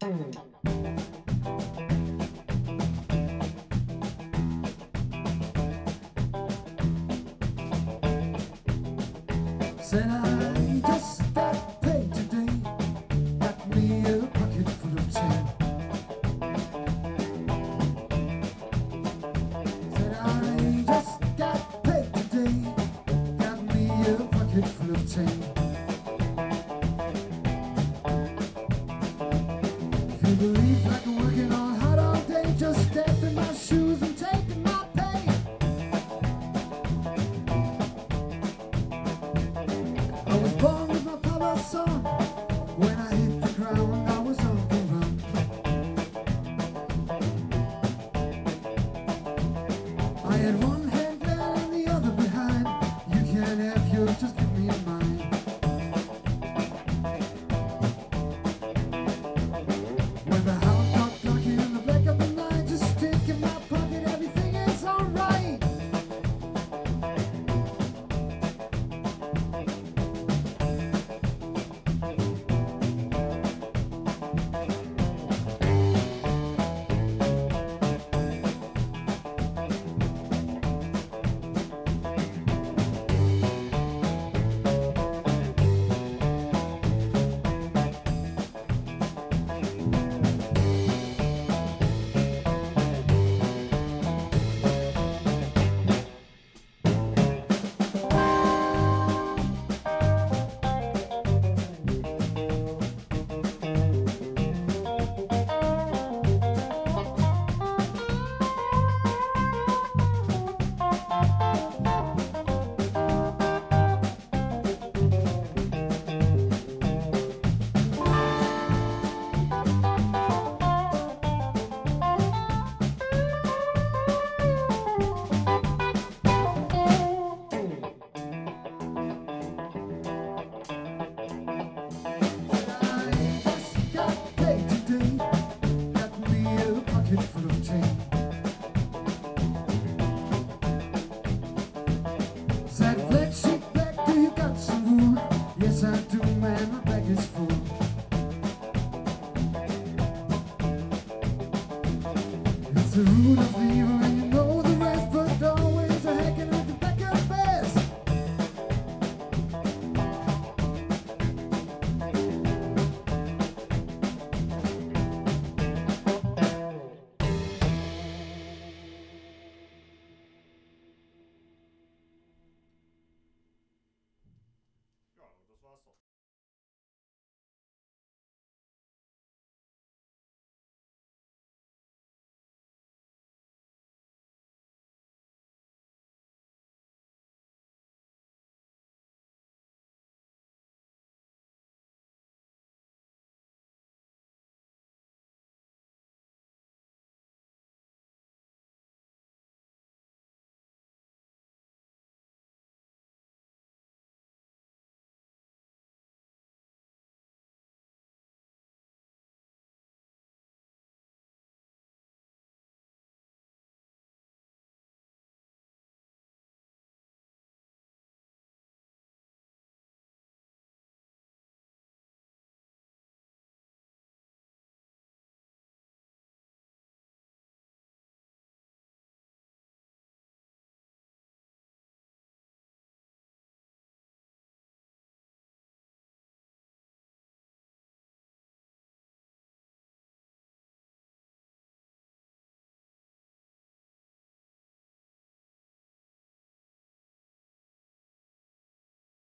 Said I just got paid today, got me a pocket full of change. Said I just got paid today, got me a pocket full of change. If you believe like I'm working on hard all day, just step in my shoes and take my pay. I was born with my father's son. When I hit the ground, I was on the run. I had one hand down and the other behind. You can't have yours, just give me mine. When the hound dog knocking in the back of the night, just stick in my pocket, everything is alright. Full of change. Said black sheep black, do you got some wool? Yes I do, man, my bag is full. It's the root of the